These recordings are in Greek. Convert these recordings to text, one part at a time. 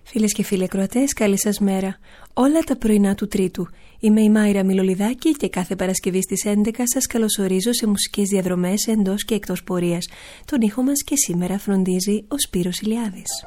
Φίλες και φίλοι ακροατές, καλή σας μέρα. Όλα τα πρωινά του Τρίτου. Είμαι η Μάιρα Μιλολιδάκη και κάθε Παρασκευή στις 11 σας καλωσορίζω σε μουσικές διαδρομές εντός και εκτός πορείας. Τον ήχο μας και σήμερα φροντίζει ο Σπύρος Ηλιάδης.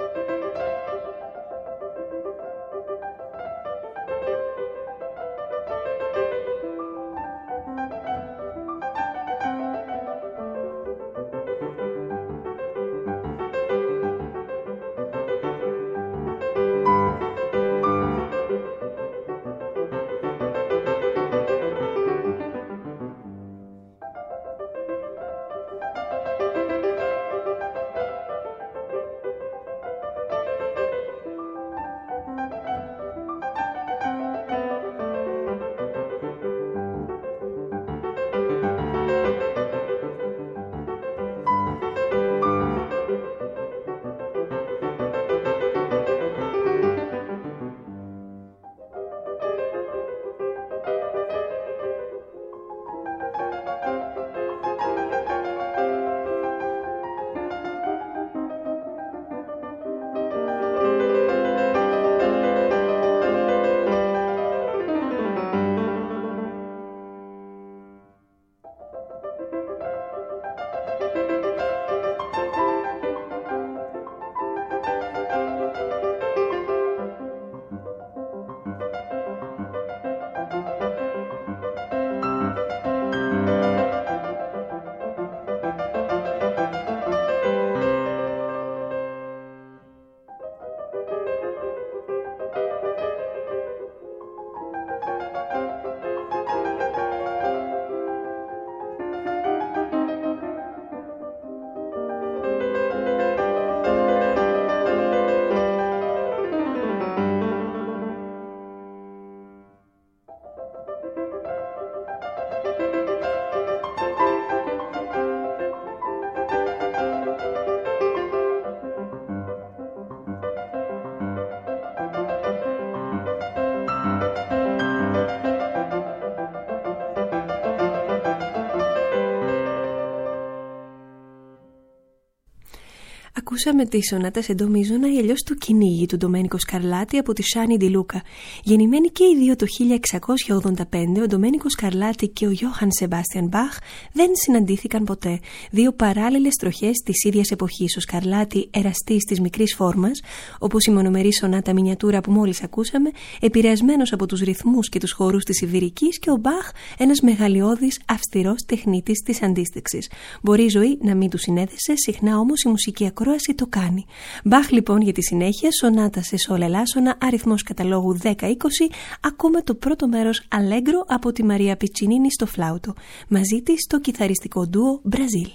Ακούσαμε τη σονάτα σε ντο μείζωνα ή αλλιώς το κυνήγι του Ντομένικο Σκαρλάτι από τη Σάνι Ντι Λούκα. Γεννημένοι και οι δύο το 1685, ο Ντομένικο Σκαρλάτι και ο Γιώχαν Σεμπάστιαν Μπαχ δεν συναντήθηκαν ποτέ. Δύο παράλληλες τροχές της ίδιας εποχής. Ο Σκαρλάτι εραστής της μικρής φόρμας, όπως η μονομερή σονάτα μινιατούρα που μόλις ακούσαμε, επηρεασμένος από τους ρυθμούς και τους χορούς της Ιβηρικής, και ο Μπαχ ένας μεγαλειώδης αυστηρός τεχνίτης της αντίστοιξης. Μπορεί η ζωή να μην του συνέδεσε, συχνά όμως η μουσική ακρόαση το κάνει. Μπαχ λοιπόν για τη συνέχεια, σονάτα σε σόλ ελάσσονα, αριθμός καταλόγου 10-20, ακούμε το πρώτο μέρος Αλέγκρο από τη Μαρία Πιτσινίνη στο φλάουτο. Μαζί της το κιθαριστικό ντουο Μπραζίλ.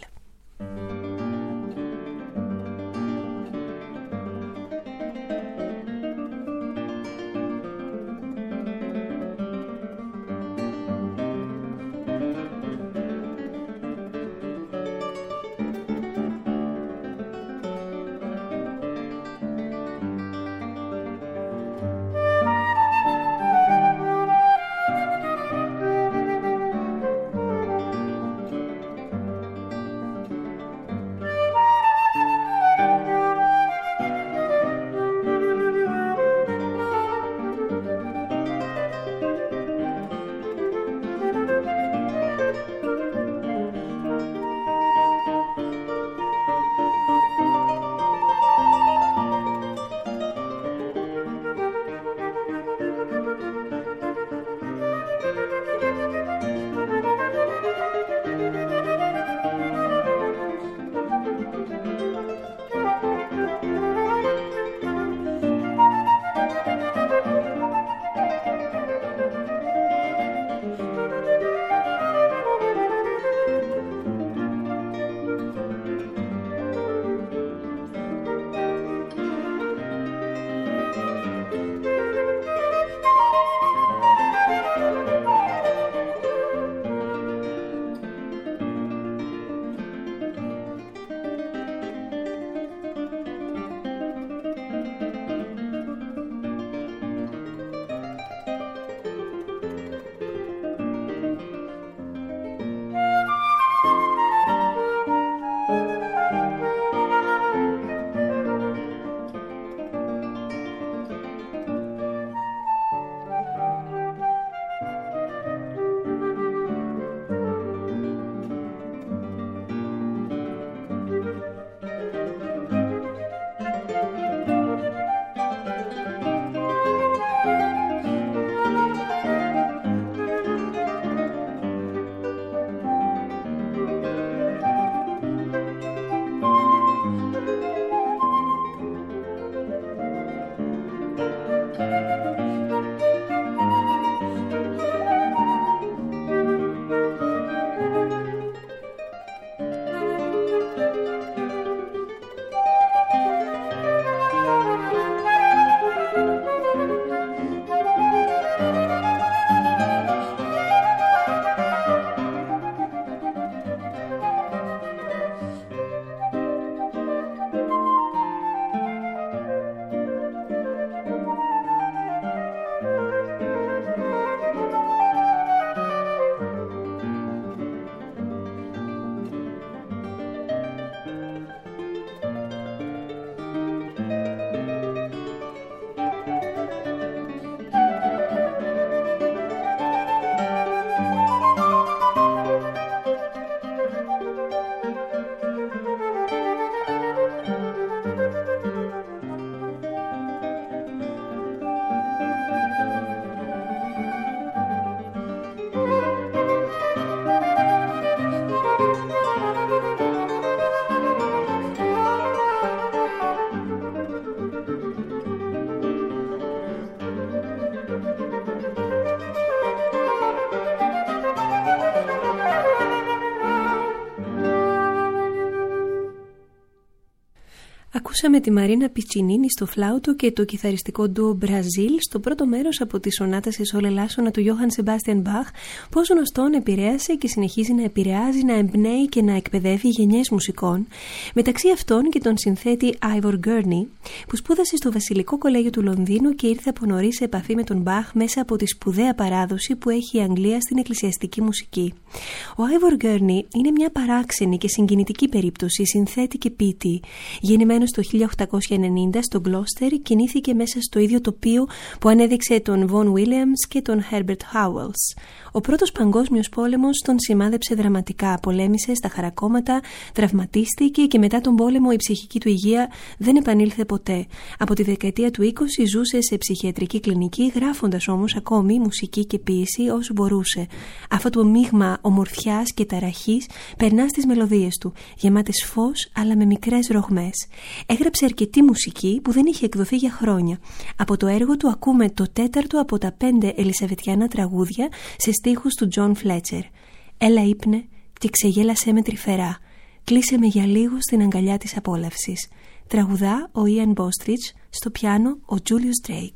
ακούσαμε τη Μαρίνα Πιτσινίνη στο φλάουτο και το κιθαριστικό ντουο Μπραζίλ στο πρώτο μέρος από τη σονάτα σε σόλ ελάσσονα του Γιώχαν Σεμπάστιαν Μπαχ, που ως γνωστόν επηρέασε και συνεχίζει να επηρεάζει, να εμπνέει και να εκπαιδεύει γενιές μουσικών, μεταξύ αυτών και τον συνθέτη Ivor Gurney, που σπούδασε στο Βασιλικό Κολέγιο του Λονδίνου και ήρθε από νωρίς σε επαφή με τον Μπαχ μέσα από τη σπουδαία παράδοση που έχει η Αγγλία στην εκκλησιαστική μουσική. Ο Ivor Gurney είναι μια παράξενη και συγκινητική περίπτωση συνθέτη και ποιητή. Γεννημένος το 1890 στο Γκλώστερ, κινήθηκε μέσα στο ίδιο τοπίο που ανέδειξε τον Βον Βίλιαμς και τον Herbert Howells. Ο πρώτος παγκόσμιος πόλεμος τον σημάδεψε δραματικά, πολέμησε στα χαρακόμματα, τραυματίστηκε και μετά τον πόλεμο η ψυχική του υγεία δεν επανήλθε ποτέ. Από τη δεκαετία του 20 ζούσε σε ψυχιατρική κλινική, γράφοντας όμως ακόμη μουσική και ποίηση όσο μπορούσε. Αυτό το μείγμα ομορφιάς και ταραχής περνά στις μελωδίες του, γεμάτες φως αλλά με μικρές ρογμές. Έγραψε αρκετή μουσική που δεν είχε εκδοθεί για χρόνια. Από το έργο του ακούμε το τέταρτο από τα 5 ελισαβετιάνα τραγούδια σε στίχους του Τζον Φλέτσερ. Έλα ύπνε και ξεγέλασέ με τρυφερά. Κλείσε με για λίγο στην αγκαλιά της απόλαυσης. Τραγουδά ο Ιαν Μπόστριτς, στο πιάνο ο Τζούλιος Ντρέικ.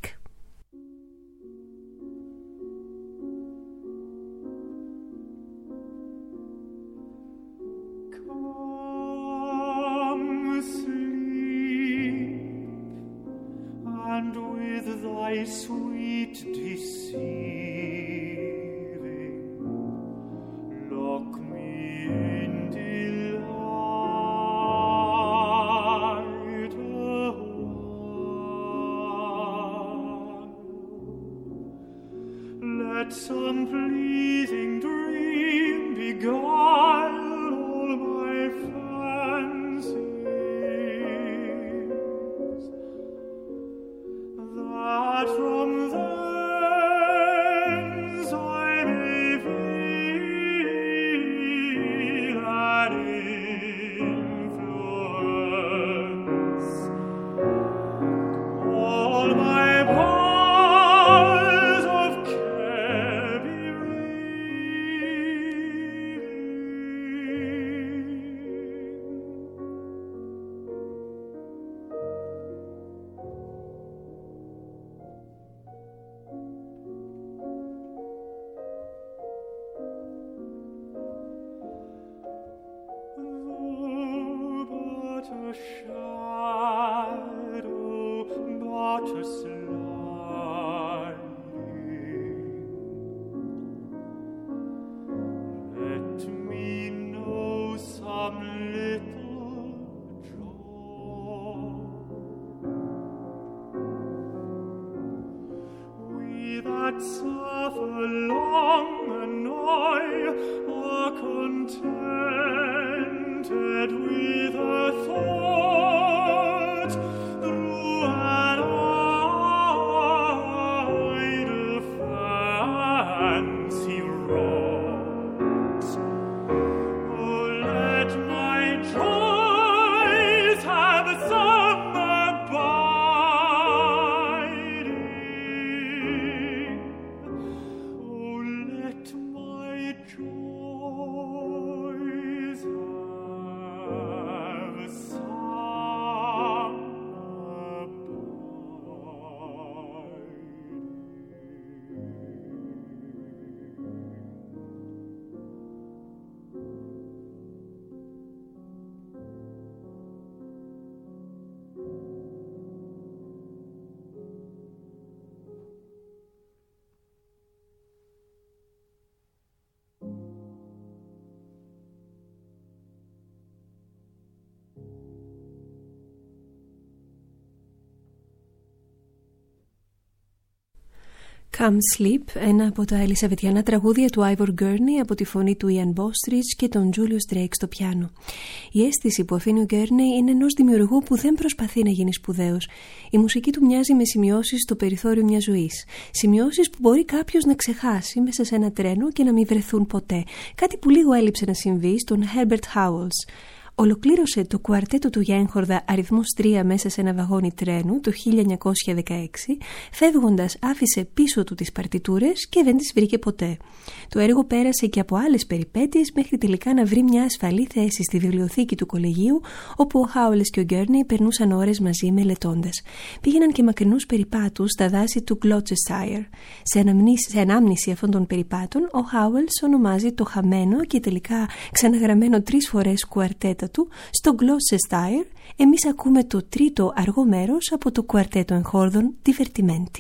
Sweet deceiving, lock me in delight awhile. Let some pleasing dream beguile all my fancies, that from thence I may feel an influence. All my powers of care be a shadow, but a sliding. Let me know some little joy. We that suffer long annoy are contented with a thought through an idle fancy wrought. Oh, let my joys have some abiding. Oh, let my joys have some abiding. Come Sleep, ένα από τα ελισαβετιανά τραγούδια του Ivor Gurney από τη φωνή του Ian Bostridge και τον Julius Drake στο πιάνο. Η αίσθηση που αφήνει ο Gurney είναι ενός δημιουργού που δεν προσπαθεί να γίνει σπουδαίος. Η μουσική του μοιάζει με σημειώσεις στο περιθώριο μιας ζωής. Σημειώσεις που μπορεί κάποιος να ξεχάσει μέσα σε ένα τρένο και να μην βρεθούν ποτέ. Κάτι που λίγο έλειψε να συμβεί στον Herbert Howells. Ολοκλήρωσε το κουαρτέτο του για έγχορδα αριθμός 3 μέσα σε ένα βαγόνι τρένου το 1916, φεύγοντας άφησε πίσω του τις παρτιτούρες και δεν τις βρήκε ποτέ. Το έργο πέρασε και από άλλες περιπέτειες μέχρι τελικά να βρει μια ασφαλή θέση στη βιβλιοθήκη του κολεγίου, όπου ο Χάουελς και ο Γκέρνεϊ περνούσαν ώρες μαζί μελετώντας. Πήγαιναν και μακρινούς περιπάτους στα δάση του Gloucestershire. Σε ανάμνηση αυτών των περιπάτων, ο Χάουελς ονομάζει το χαμένο και τελικά ξαναγραμμένο 3 φορές κουαρτέτα του στο Gloucestershire. Εμείς ακούμε το τρίτο αργό μέρος από το κουαρτέτο εγχόρδων Divertimenti.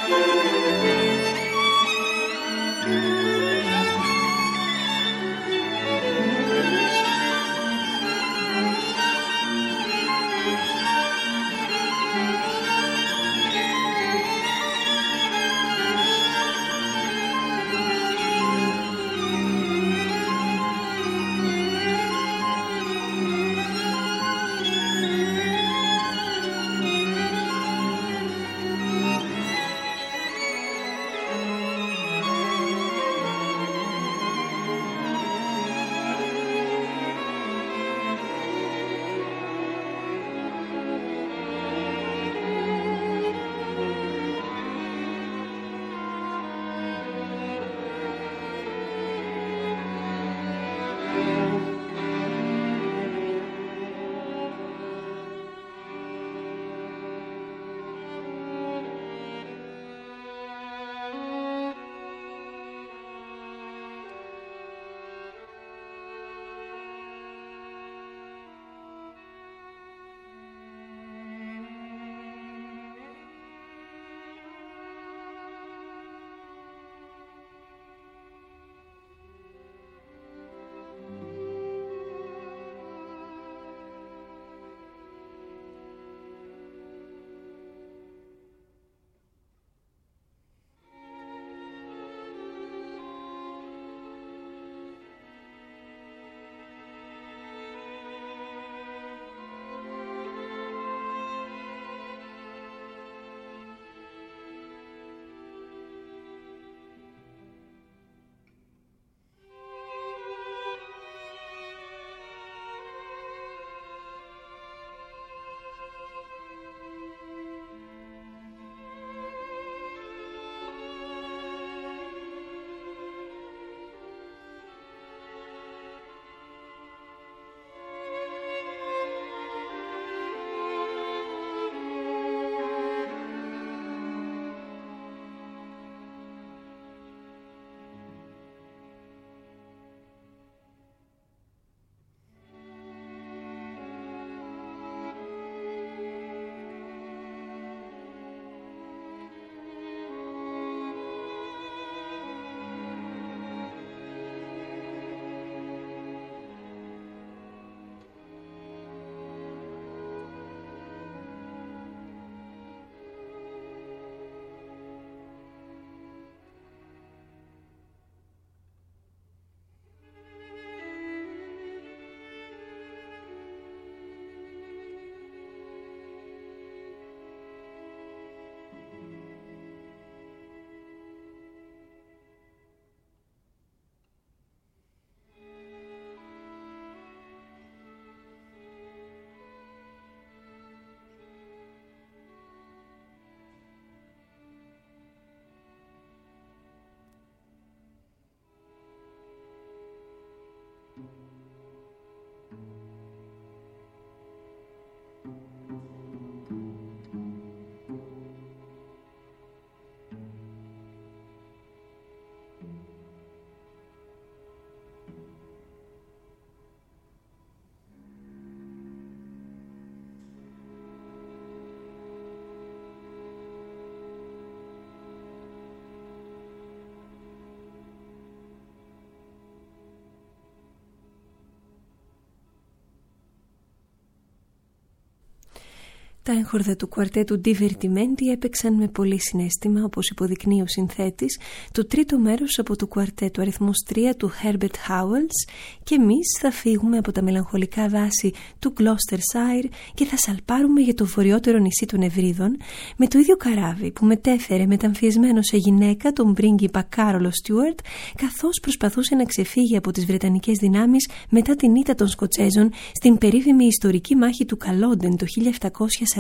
Τα έγχορδα του κουαρτέτου Divertimenti έπαιξαν με πολύ συναίσθημα, όπως υποδεικνύει ο συνθέτης, το τρίτο μέρος από το κουαρτέτο αριθμός 3 του Herbert Howells, και εμείς θα φύγουμε από τα μελαγχολικά δάση του Gloucestershire και θα σαλπάρουμε για το βορειότερο νησί των Ευρύδων με το ίδιο καράβι που μετέφερε μεταμφιεσμένο σε γυναίκα τον πρίγκιπα Κάρολο Στιούαρτ, καθώς προσπαθούσε να ξεφύγει από τις Βρετανικές δυνάμεις μετά την ήττα των Σκοτσέζων στην περίφημη ιστορική μάχη του Καλόντεν το 1746.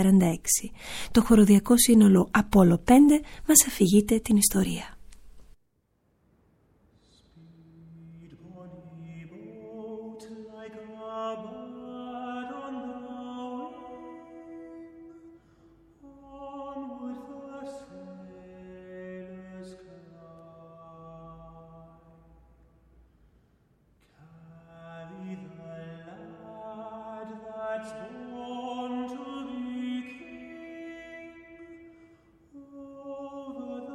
Το χοροδιακό σύνολο Απόλλω 5 μας αφηγείται την ιστορία. Over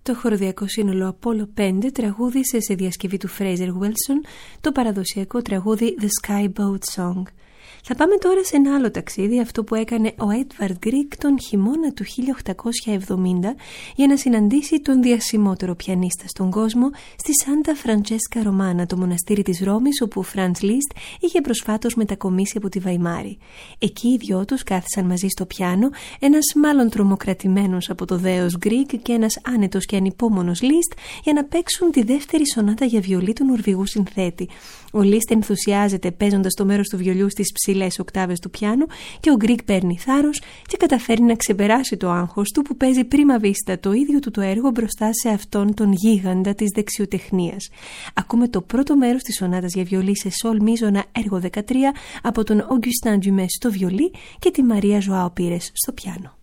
Το χοροδιακό σύνολο Apollo 5 τραγούδισε σε διασκευή του Fraser Wilson το παραδοσιακό τραγούδι The Sky Boat Song. Θα πάμε τώρα σε ένα άλλο ταξίδι, αυτό που έκανε ο Edvard Grieg τον χειμώνα του 1870 για να συναντήσει τον διασημότερο πιανίστα στον κόσμο στη Σάντα Φραντσέσκα Ρωμάνα, το μοναστήρι της Ρώμης, όπου ο Φραντς Λίστ είχε προσφάτως μετακομίσει από τη Βαϊμάρη. Εκεί οι δυο τους κάθισαν μαζί στο πιάνο, ένας μάλλον τρομοκρατημένος από το δέος Grieg και ένας άνετος και ανυπόμονος Λίστ, για να παίξουν τη δεύτερη σονάτα για βιολί του Νορβηγού συνθέτη. Ο Λίστ ενθουσιάζεται παίζοντας το μέρος του βιολιού στις ψηλές οκτάβες του πιάνου και ο Grieg παίρνει θάρρος και καταφέρει να ξεπεράσει το άγχος του που παίζει πρίμα βίστα το ίδιο του το έργο μπροστά σε αυτόν τον γίγαντα της δεξιοτεχνίας. Ακούμε το πρώτο μέρος της σονάτας για βιολί σε σολ μίζωνα έργο 13 από τον Augustin Dumais στο βιολί και τη Μαρία Ζωάο Πίρες στο πιάνο.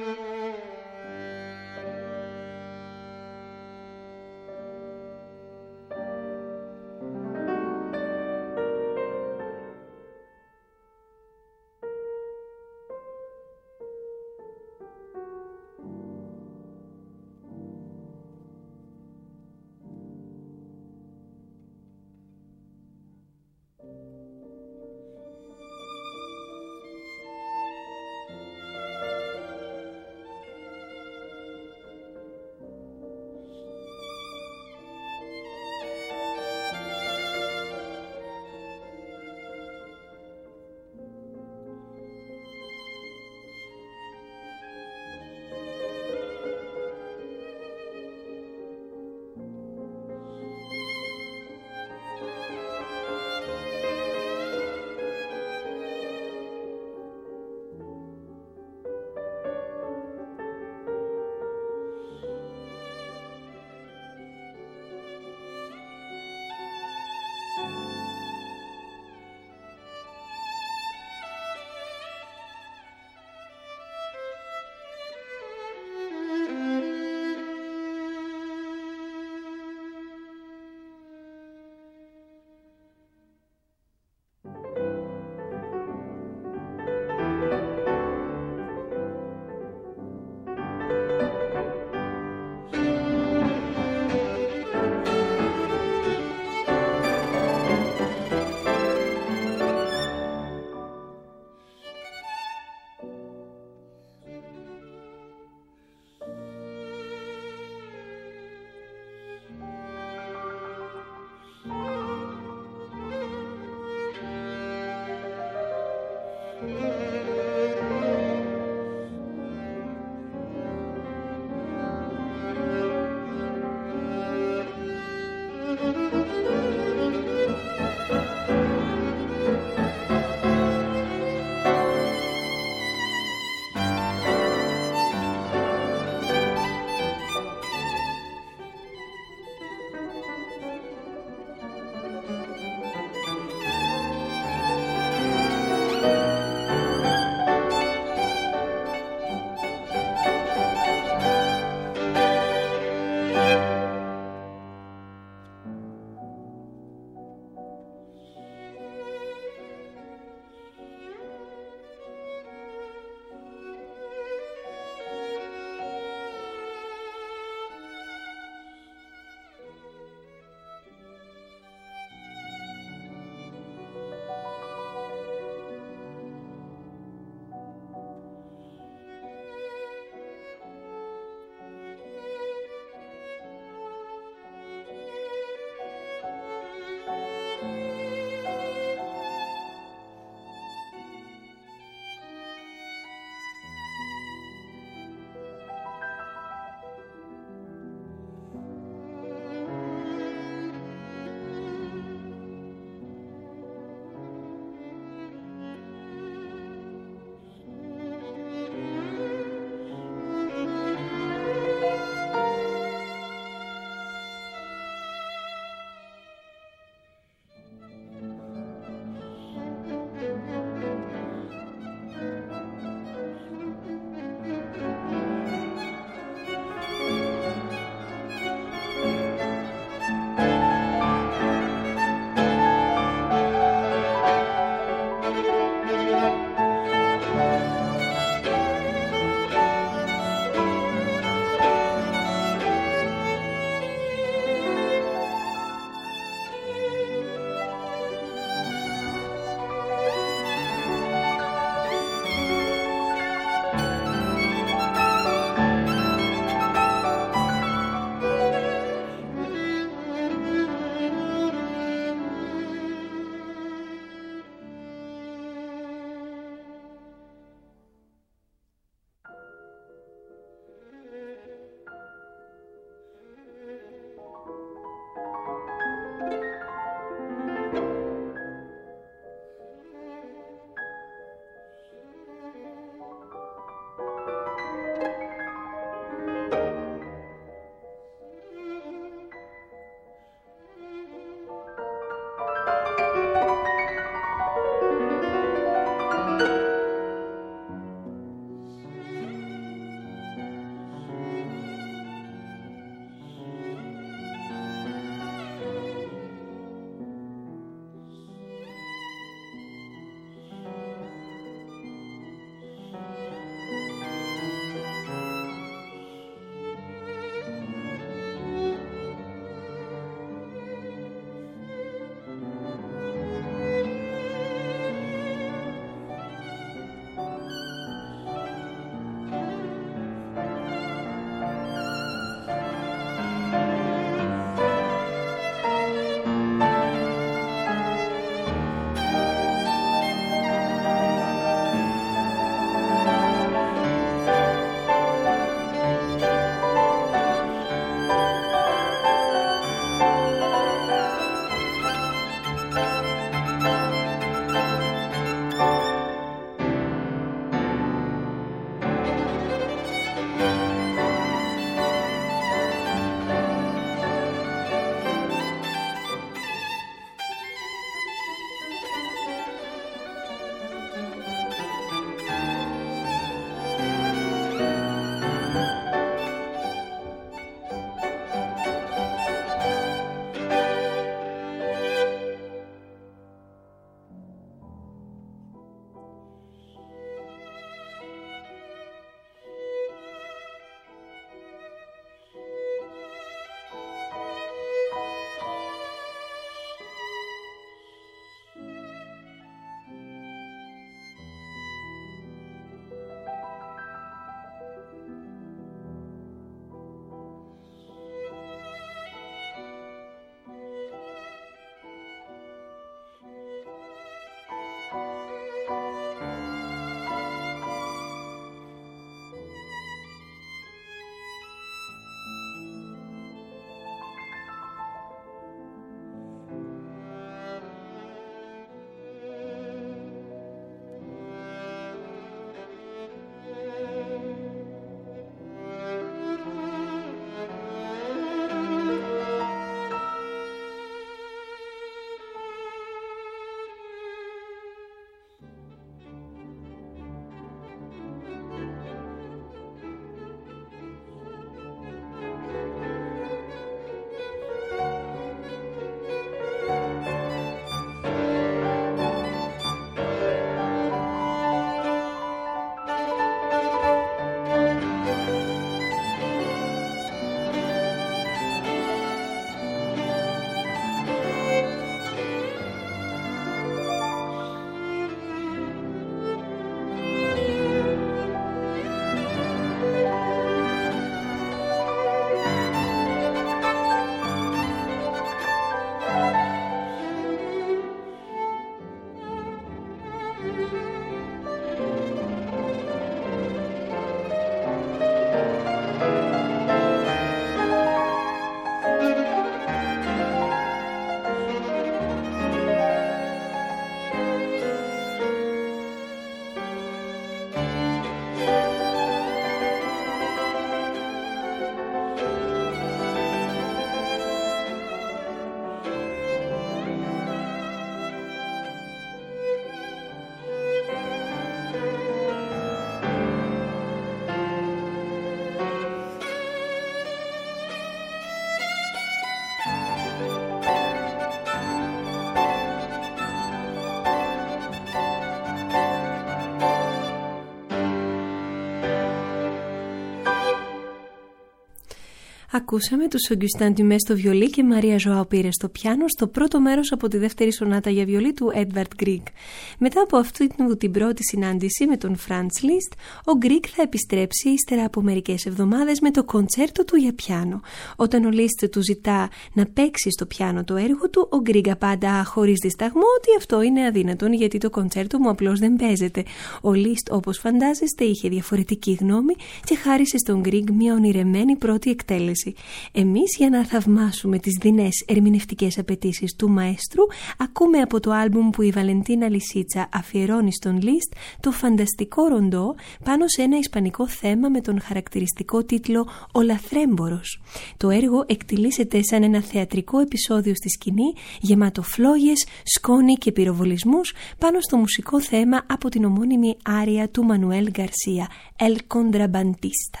Ακούσαμε τους Augustin Dumais στο βιολί και Μαρία Ζωάου Πύρες στο πιάνο στο πρώτο μέρος από τη δεύτερη σονάτα για βιολί του Edvard Grieg. Μετά από αυτή την πρώτη συνάντηση με τον Franz Liszt, ο Grieg θα επιστρέψει ύστερα από μερικές εβδομάδες με το κοντσέρτο του για πιάνο. Όταν ο Liszt του ζητά να παίξει στο πιάνο το έργο του, ο Grieg απαντά χωρίς δισταγμό ότι αυτό είναι αδύνατον γιατί το κοντσέρτο μου απλώς δεν παίζεται. Ο Liszt, όπως φαντάζεστε, είχε διαφορετική γνώμη και χάρισε στον Grieg μια ονειρεμένη πρώτη εκτέλεση. Εμείς, για να θαυμάσουμε τις δεινές ερμηνευτικές απαιτήσεις του μαέστρου, ακούμε από το άλμπουμ που η Βαλεντίνα Λισίτσα αφιερώνει στον Liszt το φανταστικό ροντό πάνω σε ένα ισπανικό θέμα με τον χαρακτηριστικό τίτλο «Ο Λαθρέμπορος». Το έργο εκτιλήσεται σαν ένα θεατρικό επεισόδιο στη σκηνή, γεμάτο φλόγες, σκόνη και πυροβολισμούς πάνω στο μουσικό θέμα από την ομώνυμη άρια του Μανουέλ Γκαρσία, «El Contrabandista».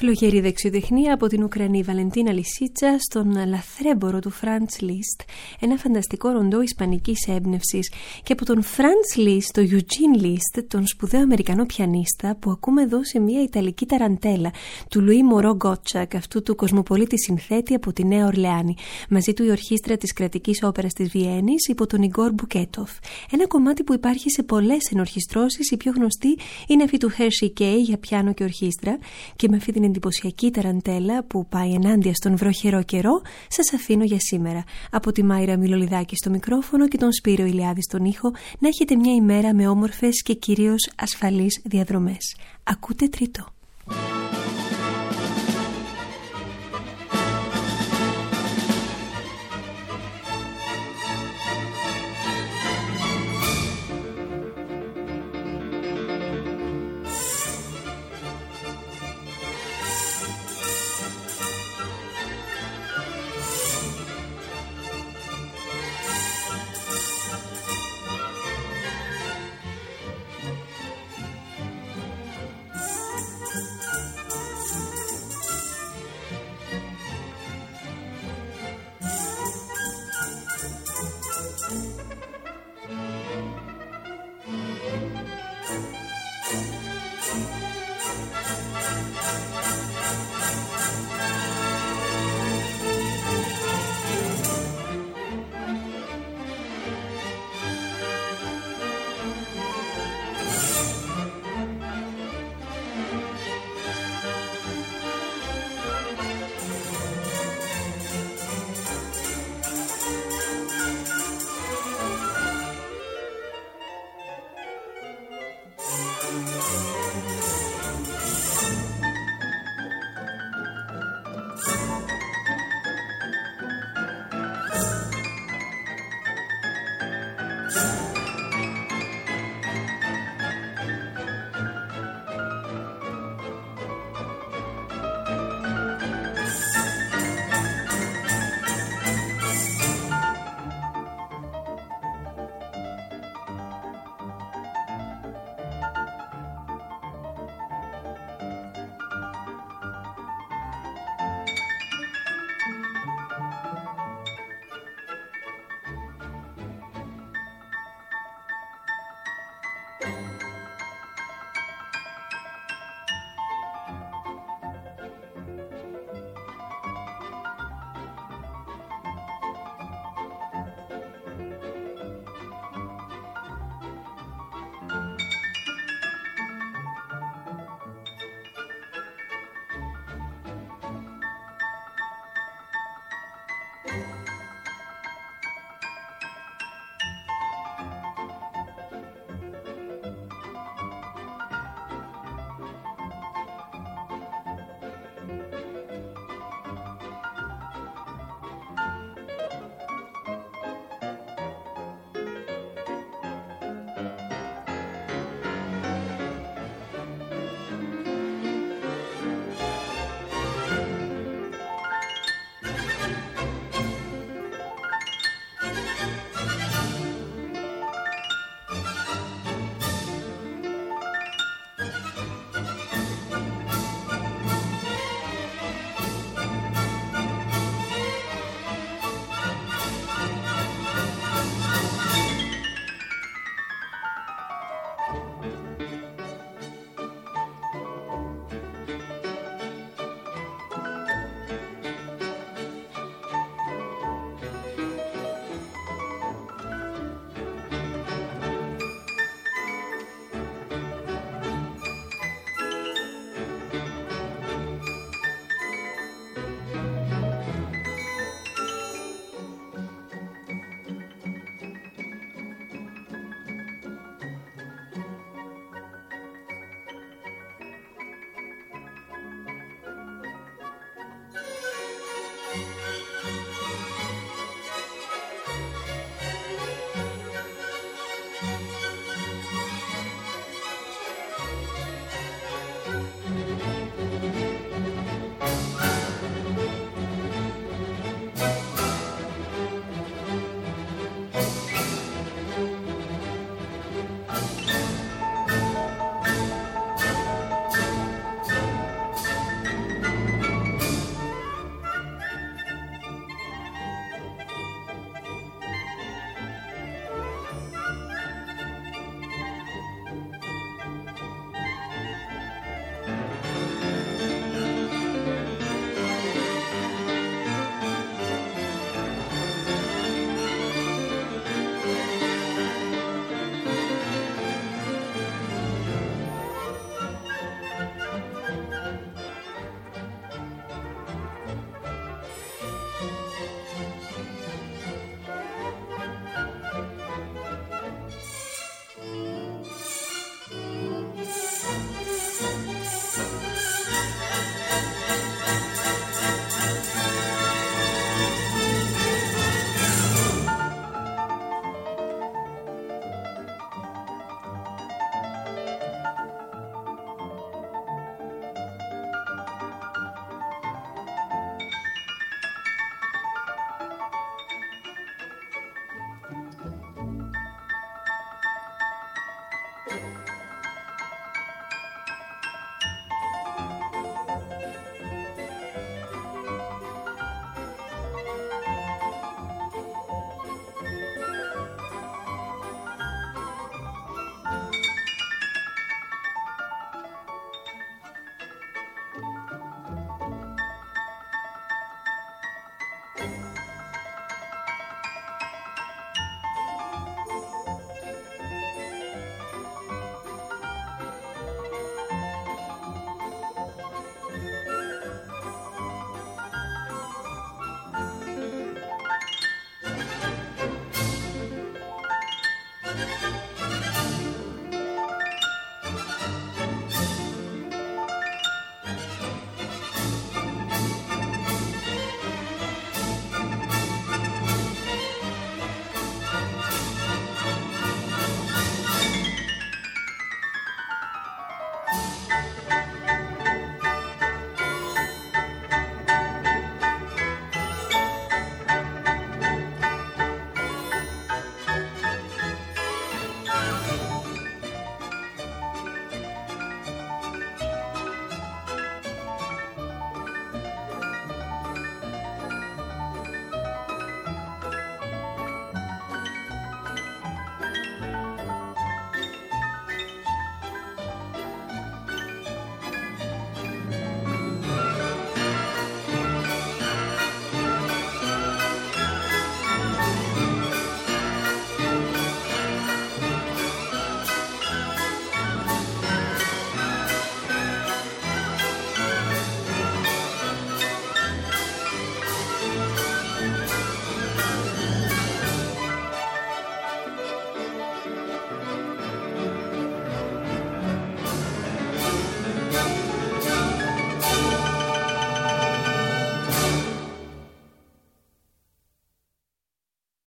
Φλογερή δεξιοτεχνία από την Ουκρανή Βαλεντίνα Λισίτσα στον λαθρέμπορο του Φραντς Λίστ, ένα φανταστικό ροντό ισπανικής έμπνευσης, και από τον Φραντς Λίστ, το Eugene Λίστ, τον σπουδαίο Αμερικανό πιανίστα, που ακούμε εδώ σε μια ιταλική ταραντέλα του Λουί Μορό Γκότσακ, αυτού του κοσμοπολίτη συνθέτη από τη Νέα Ορλεάνη, μαζί του η ορχήστρα της Κρατικής Όπερας της Βιέννης υπό τον Ιγκόρ Μπουκέτοφ. Ένα κομμάτι που υπάρχει σε πολλές ενορχιστρώσεις, η πιο γνωστή είναι αυτή του Hershey K για πιάνο και ορχήστρα, και με αυτή την εντυπωσιακή ταραντέλα που πάει ενάντια στον βροχερό καιρό, σας αφήνω για σήμερα. Από τη Μάιρα Μιλολιδάκη στο μικρόφωνο και τον Σπύρο Ηλιάδη στον ήχο, να έχετε μια ημέρα με όμορφες και κυρίως ασφαλείς διαδρομές. Ακούτε Τρίτο.